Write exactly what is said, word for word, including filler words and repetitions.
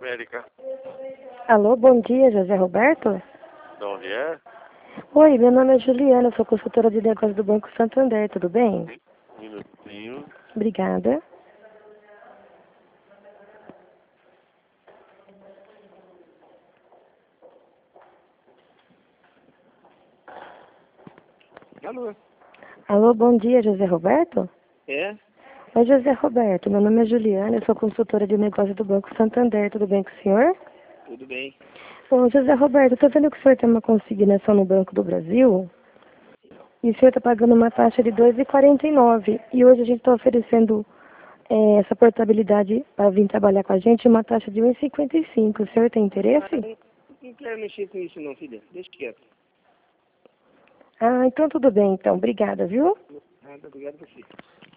América. Alô, bom dia, José Roberto? De onde é? Oi, meu nome é Juliana, sou consultora de negócios do Banco Santander, tudo bem? Um minutinho. Obrigada. Alô? Alô, bom dia, José Roberto? É? Oi, José Roberto, meu nome é Juliana, eu sou consultora de negócios do Banco Santander, tudo bem com o senhor? Tudo bem. Ô, José Roberto, eu tô vendo que o senhor tem uma consignação no Banco do Brasil e o senhor está pagando uma taxa de dois reais e quarenta e nove centavos e hoje a gente está oferecendo eh, essa portabilidade para vir trabalhar com a gente uma taxa de um real e cinquenta e cinco centavos. O senhor tem interesse? Não quero mexer com isso não, filha. Deixa quieto. Ah, então tudo bem, então. Obrigada, viu? Nada, obrigado a você.